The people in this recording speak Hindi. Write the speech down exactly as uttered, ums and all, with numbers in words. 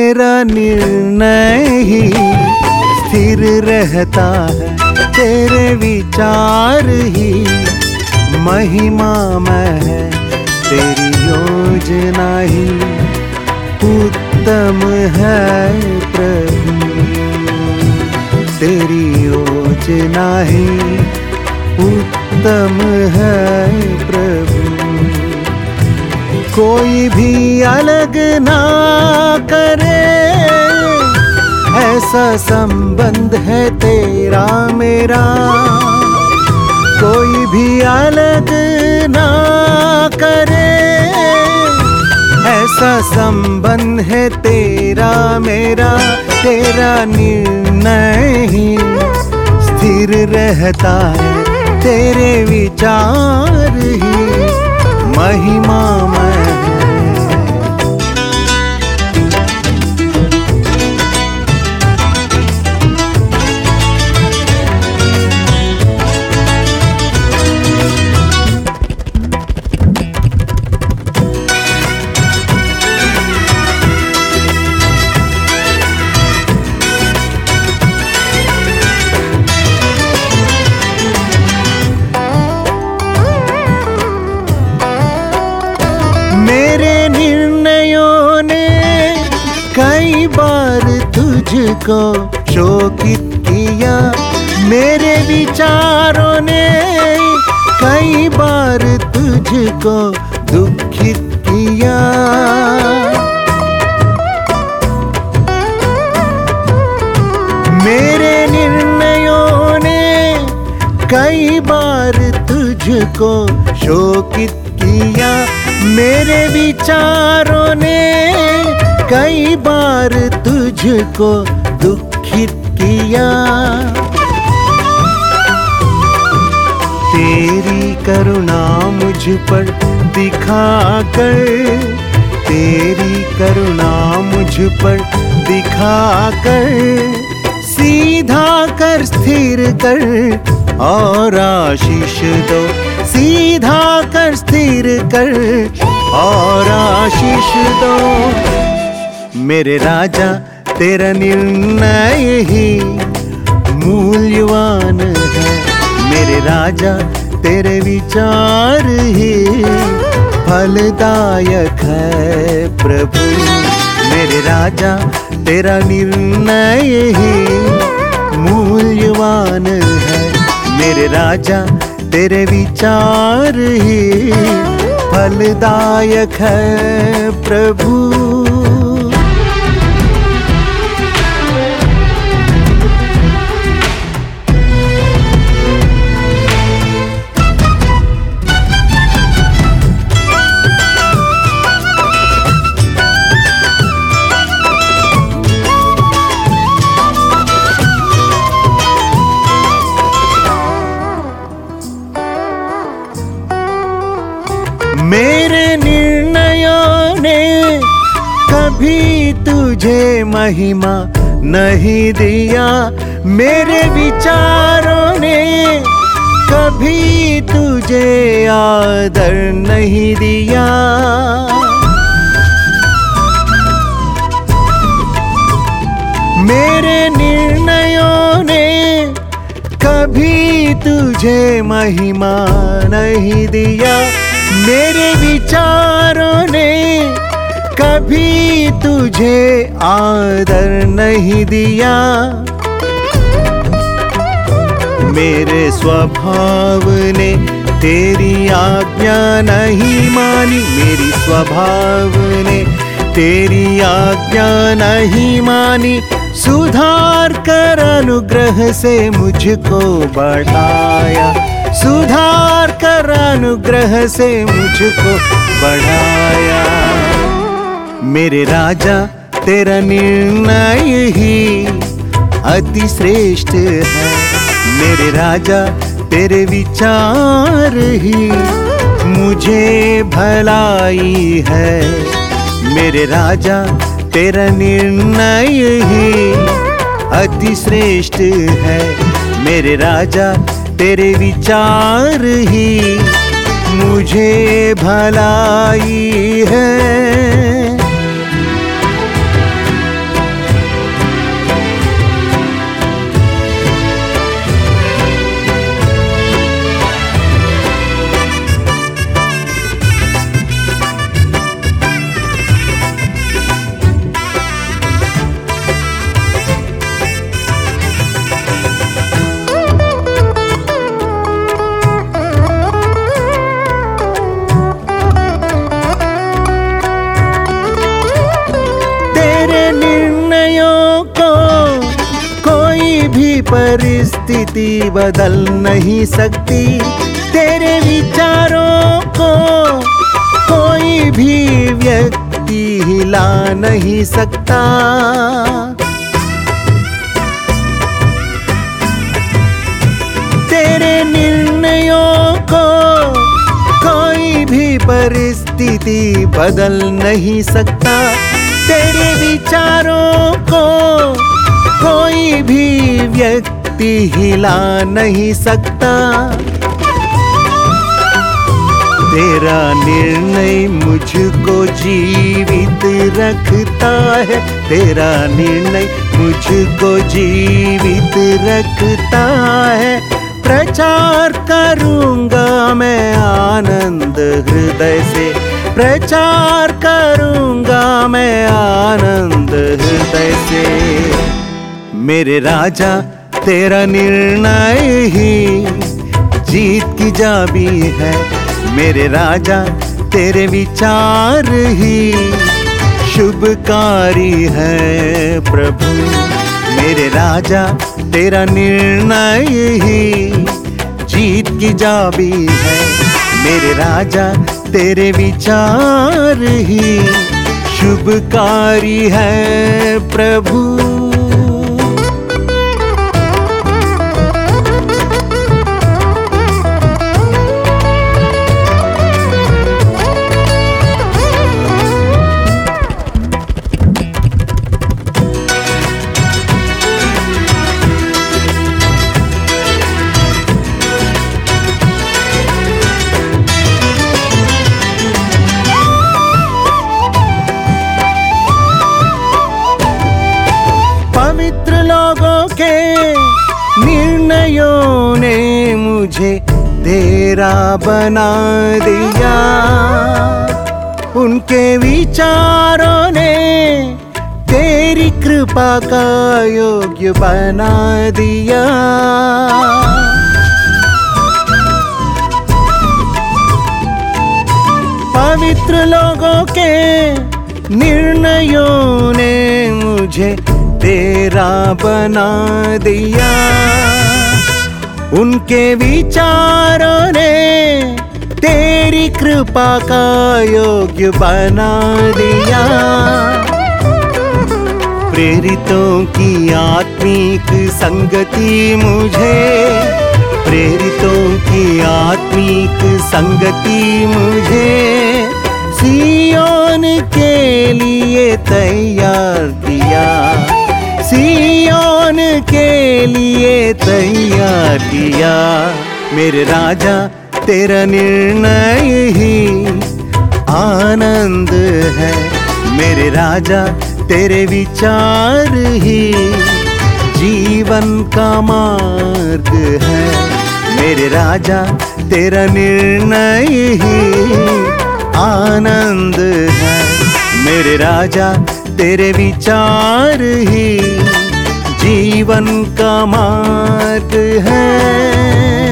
तेरा निर्णय ही स्थिर रहता है, तेरे विचार ही महिमामय है, तेरी योजना ही उत्तम है प्रभु, तेरी योजना ही उत्तम है प्रभु। कोई भी अलग ना करे, ऐसा संबंध है तेरा मेरा। कोई भी अलग ना करे, ऐसा संबंध है तेरा मेरा। तेरा निर्णय ही स्थिर रहता है, तेरे विचार ही महिमामय है। मेरे निर्णयों ने कई बार तुझको शोकित किया, मेरे विचारों ने कई बार तुझको दुखित किया। मेरे निर्णयों ने कई बार तुझको शोकित किया, मेरे विचारों ने कई बार तुझको दुखित किया। तेरी करुणा मुझ पर दिखाकर, तेरी करुणा मुझ पर दिखाकर, सीधा कर स्थिर कर और आशीष दो, सीधा कर स्थिर कर और आशीष दो। मेरे राजा तेरा निर्णय ही मूल्यवान है, मेरे राजा तेरे विचार ही फलदायक है प्रभु। मेरे राजा तेरा निर्णय ही मूल्यवान है, मेरे राजा तेरे विचार ही फलदायक है प्रभु। मेरे निर्णयों ने कभी तुझे महिमा नहीं दिया, मेरे विचारों ने कभी तुझे आदर नहीं दिया। मेरे निर्णयों ने कभी तुझे महिमा नहीं दिया, मेरे विचारों ने कभी तुझे आदर नहीं दिया। मेरे स्वभाव ने तेरी आज्ञा नहीं मानी, मेरी स्वभाव ने तेरी आज्ञा नहीं मानी। सुधार कर अनुग्रह से मुझको बढ़ाया, सुधार कर अनुग्रह से मुझको बढ़ाया। मेरे राजा तेरा निर्णय ही अति श्रेष्ठ है, मेरे राजा तेरे विचार ही मुझे भलाई है। मेरे राजा तेरा निर्णय ही अति श्रेष्ठ है, मेरे राजा तेरे विचार ही मुझे भलाई है। परिस्थिति बदल नहीं सकती, तेरे विचारों को कोई भी व्यक्ति हिला नहीं सकता। तेरे निर्णयों को कोई भी परिस्थिति बदल नहीं सकता, तेरे विचारों को कोई भी व्यक्ति हिला नहीं सकता। तेरा निर्णय मुझको जीवित रखता है, तेरा निर्णय मुझको जीवित रखता है। प्रचार करूंगा मैं आनंद हृदय से, प्रचार करूंगा मैं आनंद हृदय से। मेरे राजा तेरा निर्णय ही जीत की चाबी है, मेरे राजा तेरे विचार ही शुभकारी है प्रभु। मेरे राजा तेरा निर्णय ही जीत की चाबी है, मेरे राजा तेरे विचार ही शुभकारी है प्रभु। पवित्र लोगों के निर्णयों ने मुझे तेरा बना दिया, उनके विचारों ने तेरी कृपा का योग्य बना दिया। पवित्र लोगों के निर्णयों ने मुझे तेरा बना दिया, उनके विचारों ने तेरी कृपा का योग्य बना दिया। प्रेरितों की आत्मिक संगति मुझे, प्रेरितों की आत्मिक संगति मुझे सियोन के लिए तैयार किया, सियोन के लिए तैयार किया। मेरे राजा तेरा निर्णय ही आनंद है, मेरे राजा तेरे विचार ही जीवन का मार्ग है, मेरे राजा तेरा निर्णय ही आनंद है, मेरे राजा तेरे विचार ही जीवन का मार्ग है।